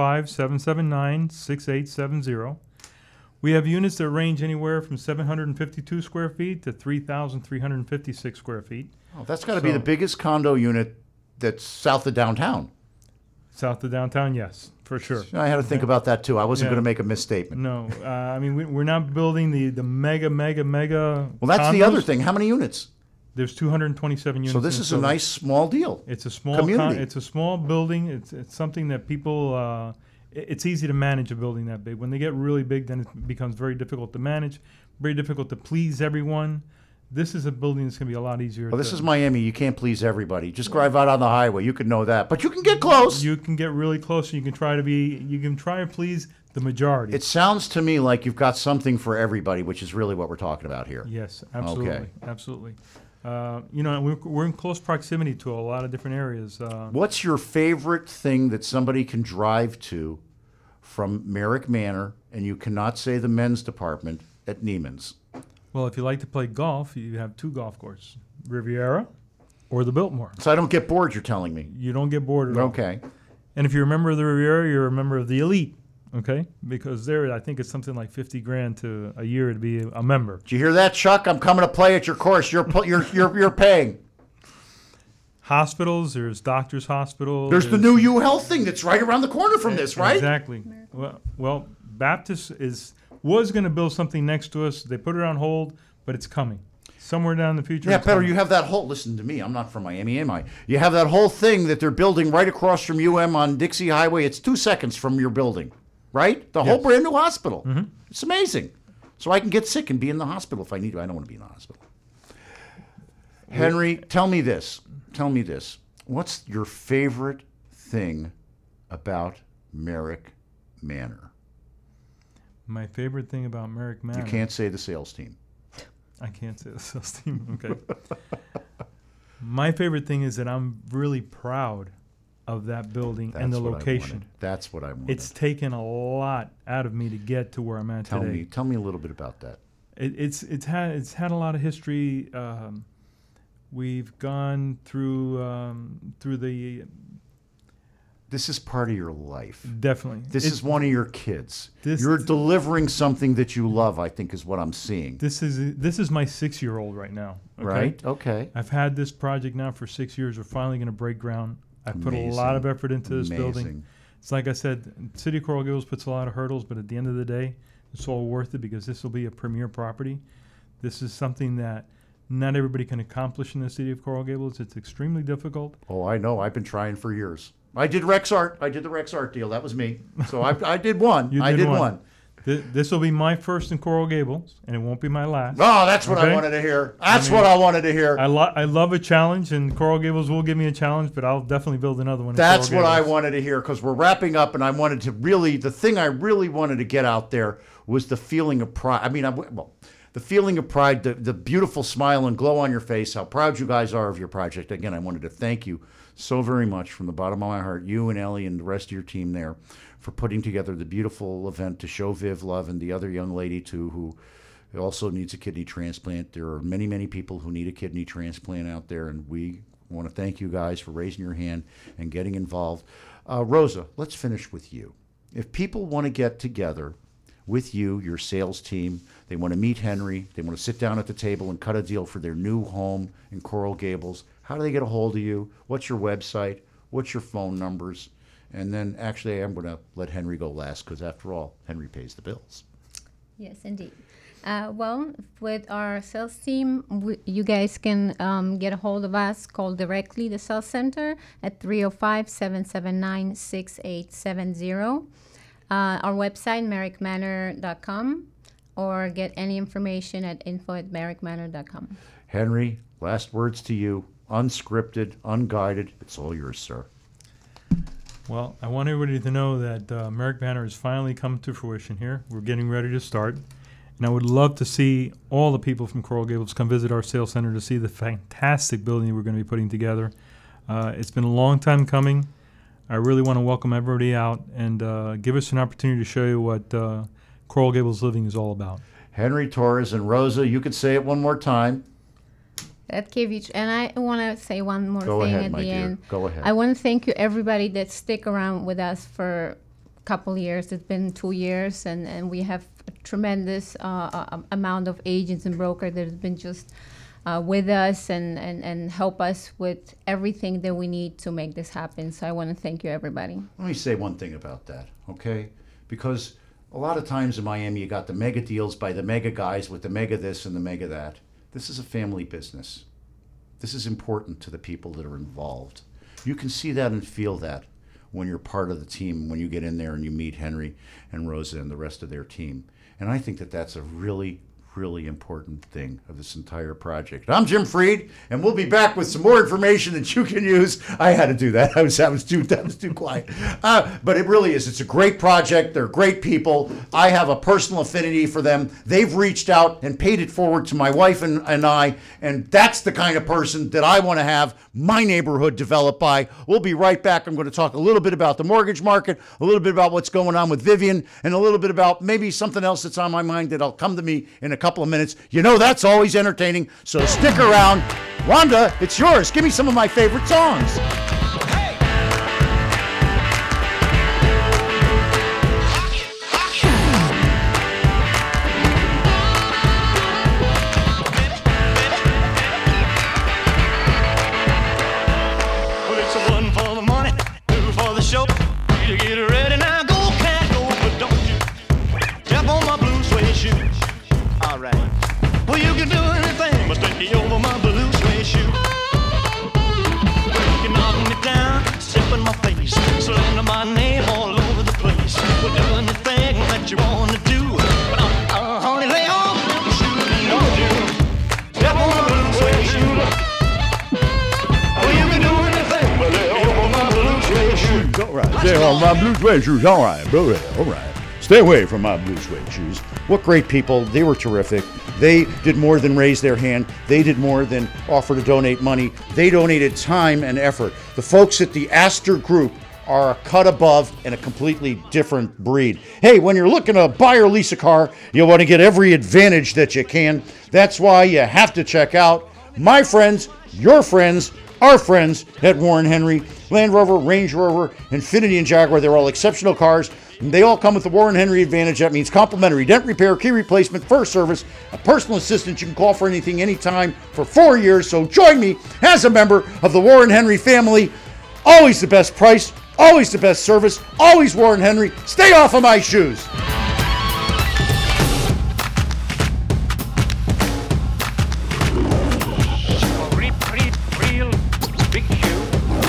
305-779-6870. We have units that range anywhere from 752 square feet to 3,356 square feet. Oh, that's got to be the biggest condo unit that's south of downtown. South of downtown, yes, for sure. I had to think about that too. I wasn't going to make a misstatement. No, I mean, we're not building the mega. Well, that's the other thing. How many units? There's 227 units. So this is a nice small deal. It's a small community. It's a small building. It's something that people. It's easy to manage a building that big. When they get really big, then it becomes very difficult to manage, very difficult to please everyone. This is a building that's going to be a lot easier. Well, this is Miami. You can't please everybody. Just drive out on the highway. You can know that, but you can get close. You can get really close, and you can try to please the majority. It sounds to me like you've got something for everybody, which is really what we're talking about here. Yes, absolutely, okay. Absolutely. We're in close proximity to a lot of different areas. What's your favorite thing that somebody can drive to from Merrick Manor, and you cannot say the men's department at Neiman's? Well, if you like to play golf, you have two golf courses, Riviera or the Biltmore. So I don't get bored, you're telling me? You don't get bored at all. Okay. And if you're a member of the Riviera, you're a member of the Elite, okay? Because there, I think it's something like $50,000 to a year to be a member. Did you hear that, Chuck? I'm coming to play at your course. You're paying. Hospitals, there's Doctors Hospital. There's the new U-Health thing that's right around the corner from this, right? Exactly. Well, Baptist was going to build something next to us. They put it on hold, but it's coming. Somewhere down in the future. Yeah, Pedro, you have that whole, listen to me, I'm not from Miami, am I? You have that whole thing that they're building right across from UM on Dixie Highway. It's 2 seconds from your building, right? The whole brand new hospital. Mm-hmm. It's amazing. So I can get sick and be in the hospital if I need to. I don't want to be in the hospital. Henry, tell me this. What's your favorite thing about Merrick Manor? My favorite thing about Merrick Manor. You can't say the sales team. I can't say the sales team. Okay. My favorite thing is that I'm really proud of that building and the location. That's what I wanted. It's taken a lot out of me to get to where I'm at today. Tell me a little bit about that. It's had a lot of history. We've gone through the. This is part of your life. Definitely. This is one of your kids. You're delivering something that you love, I think, is what I'm seeing. This is my 6-year-old right now. Okay? Right? Okay. I've had this project now for 6 years. We're finally going to break ground. I've put a lot of effort into this building. It's like I said, City of Coral Gables puts a lot of hurdles, but at the end of the day, it's all worth it because this will be a premier property. This is something that not everybody can accomplish in the City of Coral Gables. It's extremely difficult. Oh, I know. I've been trying for years. I did Rex Art. I did the Rex Art deal. That was me. So I did one. I did one. This will be my first in Coral Gables, and it won't be my last. Oh, that's what I wanted to hear. What I wanted to hear. I love a challenge, and Coral Gables will give me a challenge, but I'll definitely build another one. That's what I wanted to hear because we're wrapping up, and I wanted to the thing I really wanted to get out there was the feeling of pride. I mean, the feeling of pride, the beautiful smile and glow on your face, how proud you guys are of your project. Again, I wanted to thank you so very much from the bottom of my heart, you and Ellie and the rest of your team there, for putting together the beautiful event to show Viv love and the other young lady, too, who also needs a kidney transplant. There are many, many people who need a kidney transplant out there, and we want to thank you guys for raising your hand and getting involved. Rosa, let's finish with you. If people want to get together with you, your sales team, they want to meet Henry, they want to sit down at the table and cut a deal for their new home in Coral Gables, how do they get a hold of you? What's your website? What's your phone numbers? And then actually I'm going to let Henry go last because after all, Henry pays the bills. Yes, indeed. Well, with our sales team, you guys can get a hold of us, call directly the sales center at 305-779-6870. Our website, merrickmanor.com, or get any information at info@merrickmanor.com. Henry, last words to you. Unscripted, unguided. It's all yours, sir. Well, I want everybody to know that Merrick Manor has finally come to fruition here. We're getting ready to start. And I would love to see all the people from Coral Gables come visit our sales center to see the fantastic building we're going to be putting together. It's been a long time coming. I really want to welcome everybody out and give us an opportunity to show you what Coral Gables living is all about. Henry Torres and Rosa, you could say it one more time. Datkevich. And I want to say one more Go thing ahead, at my the dear. end. Go ahead. I want to thank you, everybody that stick around with us for a couple years. It's been 2 years, and we have a tremendous amount of agents and brokers that have been just with us and help us with everything that we need to make this happen. So I want to thank you, everybody. Let me say one thing about that, okay? Because a lot of times in Miami, you got the mega deals by the mega guys with the mega this and the mega that. This is a family business. This is important to the people that are involved. You can see that and feel that when you're part of the team, when you get in there and you meet Henry and Rosa and the rest of their team. And I think that that's a really, really important thing of this entire project. I'm Jim Freed, and we'll be back with some more information that you can use. I had to do that. I was too quiet. But it really is. It's a great project. They're great people. I have a personal affinity for them. They've reached out and paid it forward to my wife and I, and that's the kind of person that I want to have my neighborhood developed by. We'll be right back. I'm going to talk a little bit about the mortgage market, a little bit about what's going on with Vivian, and a little bit about maybe something else that's on my mind that'll come to me in a couple of minutes. You know that's always entertaining, so stick around. Wanda, it's yours. Give me some of my favorite songs. Well, it's a one for the money, two for the show. You get ready now, go, cat, go, but don't you step on my blue suede shoes. All right. Well, you can do anything but take over my blue suede shoes. Well, you can knock me down, step in my face, slander my name all over the place. Well, do anything that you want to do, but honey, lay off them shoes, don't you step on my blue suede shoes. Well, you can do anything but lay over my blue suede shoes. All right. Stay on my blue suede shoes. All right, bro. All right. Stay away from my blue suede shoes. What great people. They were terrific. They did more than raise their hand. They did more than offer to donate money. They donated time and effort. The folks at the Astor Group are a cut above and a completely different breed. Hey, when you're looking to buy or lease a car, you want to get every advantage that you can. That's why you have to check out my friends, your friends, our friends at Warren Henry. Land Rover, Range Rover, Infiniti, and Jaguar. They're all exceptional cars. And they all come with the Warren Henry Advantage. That means complimentary dent repair, key replacement, first service, a personal assistant you can call for anything, anytime for 4 years. So join me as a member of the Warren Henry family. Always the best price, always the best service, always Warren Henry. Stay off of my shoes. Real big shoe.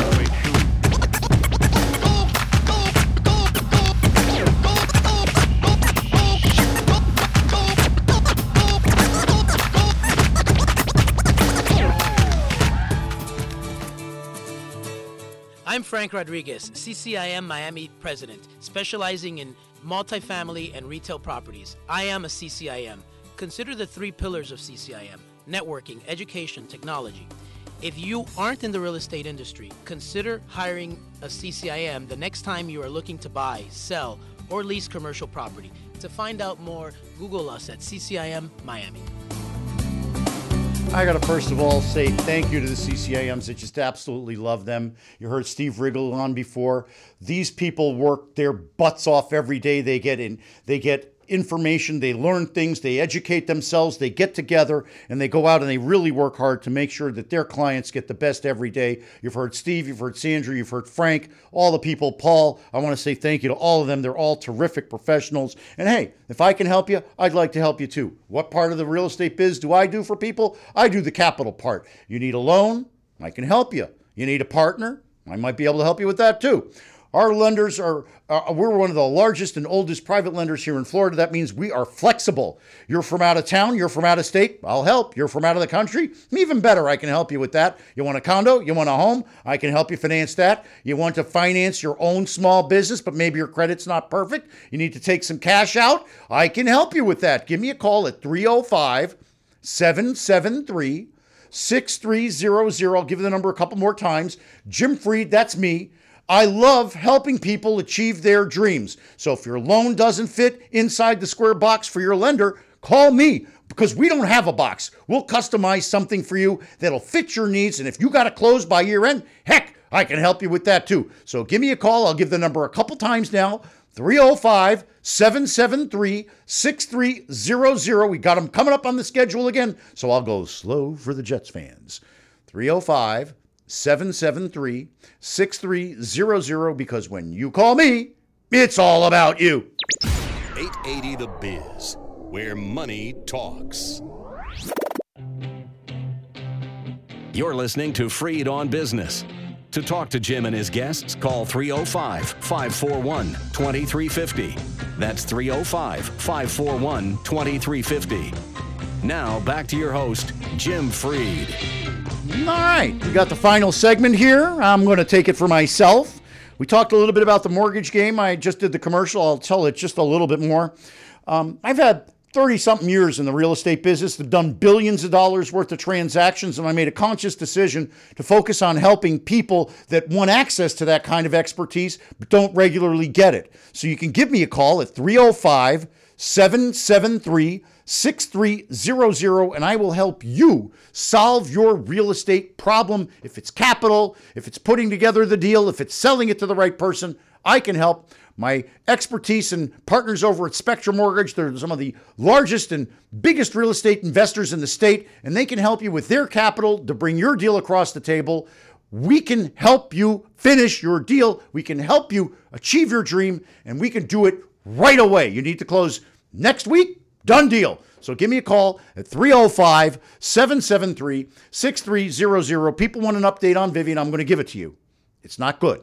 I'm Frank Rodriguez, CCIM Miami president, specializing in multifamily and retail properties. I am a CCIM. Consider the 3 pillars of CCIM: networking, education, technology. If you aren't in the real estate industry, consider hiring a CCIM the next time you are looking to buy, sell, or lease commercial property. To find out more, Google us at CCIM Miami. I got to first of all say thank you to the CCIMs. I just absolutely love them. You heard Steve Riggle on before. These people work their butts off every day. They get information, they learn things, they educate themselves, they get together, and they go out and they really work hard to make sure that their clients get the best every day. You've heard Steve, you've heard Sandra, you've heard Frank, all the people, Paul. I want to say thank you to all of them. They're all terrific professionals. And hey, if I can help you, I'd like to help you too. What part of the real estate biz do I do for people? I do the capital part. You need a loan? I can help you. You need a partner? I might be able to help you with that too. Our lenders we're one of the largest and oldest private lenders here in Florida. That means we are flexible. You're from out of town, you're from out of state, I'll help. You're from out of the country, even better, I can help you with that. You want a condo, you want a home, I can help you finance that. You want to finance your own small business, but maybe your credit's not perfect. You need to take some cash out, I can help you with that. Give me a call at 305-773-6300. I'll give you the number a couple more times. Jim Freed, that's me. I love helping people achieve their dreams. So if your loan doesn't fit inside the square box for your lender, call me because we don't have a box. We'll customize something for you that'll fit your needs. And if you got to close by year end, heck, I can help you with that too. So give me a call. I'll give the number a couple times now. 305-773-6300. We got them coming up on the schedule again. So I'll go slow for the Jets fans. 305-773-6300 because when you call me, it's all about you. 880 The Biz, where money talks. You're listening to Freed on Business. To talk to Jim and his guests, call 305-541-2350. That's 305-541-2350. Now, back to your host, Jim Freed. All right, we got the final segment here. I'm going to take it for myself. We talked a little bit about the mortgage game. I just did the commercial. I'll tell it just a little bit more. I've had 30-something years in the real estate business. I've done billions of dollars worth of transactions, and I made a conscious decision to focus on helping people that want access to that kind of expertise but don't regularly get it. So you can give me a call at 305-773-6300, and I will help you solve your real estate problem. If it's capital, if it's putting together the deal, if it's selling it to the right person, I can help. My expertise and partners over at Spectrum Mortgage, they're some of the largest and biggest real estate investors in the state, and they can help you with their capital to bring your deal across the table. We can help you finish your deal. We can help you achieve your dream, and we can do it right away. You need to close next week? Done deal. So give me a call at 305-773-6300. People want an update on Vivian. I'm going to give it to you. It's not good.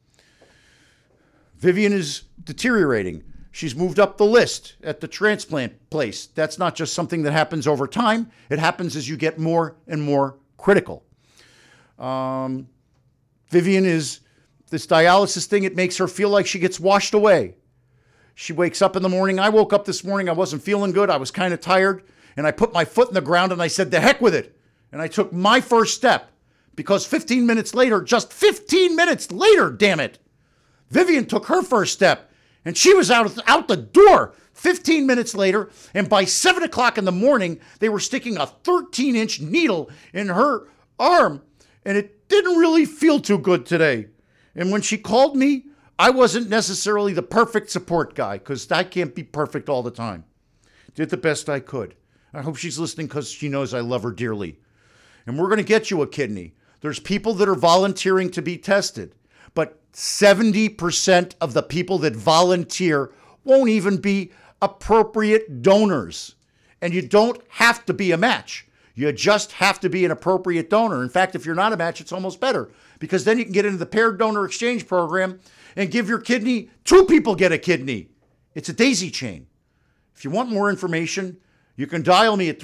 Vivian is deteriorating. She's moved up the list at the transplant place. That's not just something that happens over time. It happens as you get more and more critical. Vivian is this dialysis thing. It makes her feel like she gets washed away. She wakes up in the morning. I woke up this morning. I wasn't feeling good. I was kind of tired. And I put my foot in the ground and I said, the heck with it. And I took my first step because 15 minutes later, just 15 minutes later, damn it, Vivian took her first step, and she was out the door 15 minutes later, and by 7 o'clock in the morning, they were sticking a 13-inch needle in her arm, and it didn't really feel too good today. And when she called me, I wasn't necessarily the perfect support guy, because I can't be perfect all the time. Did the best I could. I hope she's listening because she knows I love her dearly. And we're going to get you a kidney. There's people that are volunteering to be tested. But 70% of the people that volunteer won't even be appropriate donors. And you don't have to be a match. You just have to be an appropriate donor. In fact, if you're not a match, it's almost better because then you can get into the paired donor exchange program and give your kidney. 2 people get a kidney. It's a daisy chain. If you want more information, you can dial me at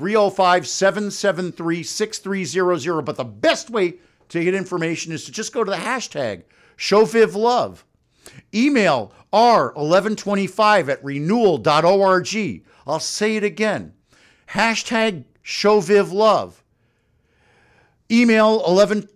305-773-6300. But the best way to get information is to just go to the hashtag ShowVivLove. Email r1125@renewal.org. I'll say it again. Hashtag ShowVivLove. Email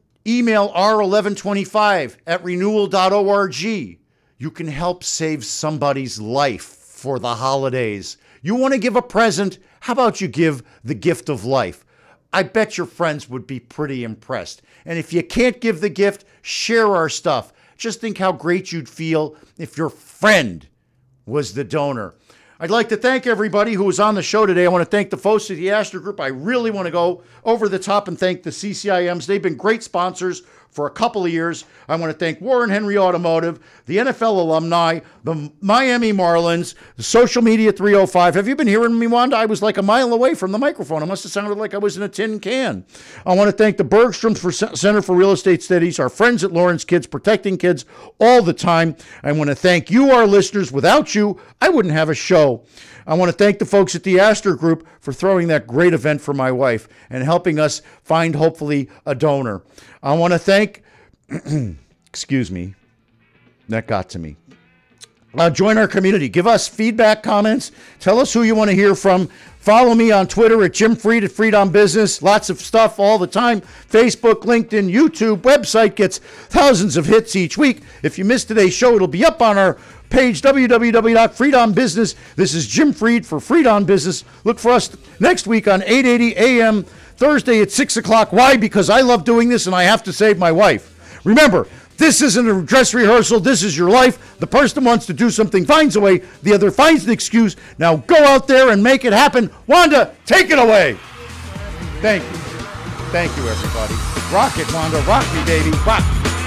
r1125@renewal.org. You can help save somebody's life for the holidays. You want to give a present? How about you give the gift of life? I bet your friends would be pretty impressed. And if you can't give the gift, share our stuff. Just think how great you'd feel if your friend was the donor. I'd like to thank everybody who was on the show today. I want to thank the folks at the Astor Group. I really want to go over the top and thank the CCIMs. They've been great sponsors for a couple of years. I want to thank Warren Henry Automotive, the NFL alumni, the Miami Marlins, the Social Media 305. Have you been hearing me, Wanda? I was like a mile away from the microphone. It must have sounded like I was in a tin can. I want to thank the Bergstroms for Center for Real Estate Studies, our friends at Lawrence Kids, protecting kids all the time. I want to thank you, our listeners. Without you, I wouldn't have a show. I want to thank the folks at the Astor Group for throwing that great event for my wife and helping us find, hopefully, a donor. I want to thank, excuse me, that got to me. Join our community. Give us feedback, comments. Tell us who you want to hear from. Follow me on Twitter at Jim Fried at Fried on Business. Lots of stuff all the time. Facebook, LinkedIn, YouTube, website gets thousands of hits each week. If you missed today's show, it'll be up on our page, www.friedonbusiness. This is Jim Fried for Fried on Business. Look for us next week on 8:80 a.m. Thursday at 6 o'clock. Why? Because I love doing this and I have to save my wife. Remember, this isn't a dress rehearsal. This is your life. The person wants to do something finds a way. The other finds an excuse. Now go out there and make it happen. Wanda, take it away. Thank you. Thank you, everybody. Rock it, Wanda. Rock me, baby. Rock.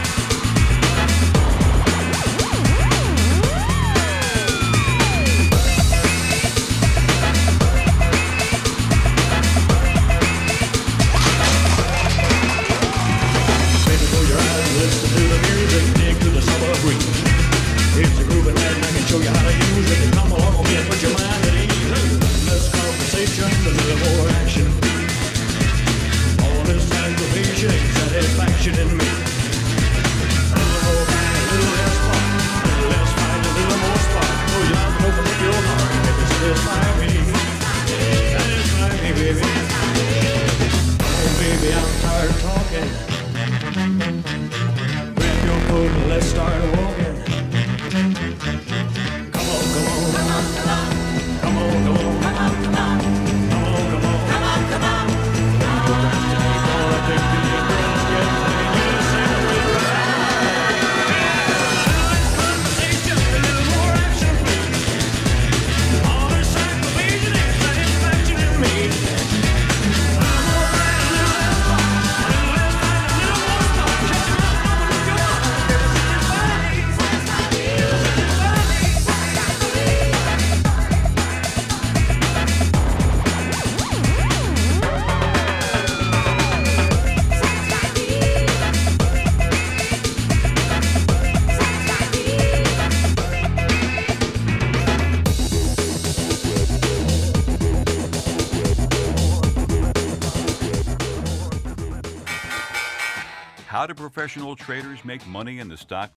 Here's a groove and I can show you how to use it. Come along with me and put your mind at ease. Less conversation, a little more action. All this aggravation ain't satisfaction in me. A little more fight, a little less fun. A little less fight, a little more spark. So you have to open up your heart and make it satisfy me. Satisfy me, baby. Oh, baby, I'm tired of talking. Grab your coat and let's start walking. How do professional traders make money in the stock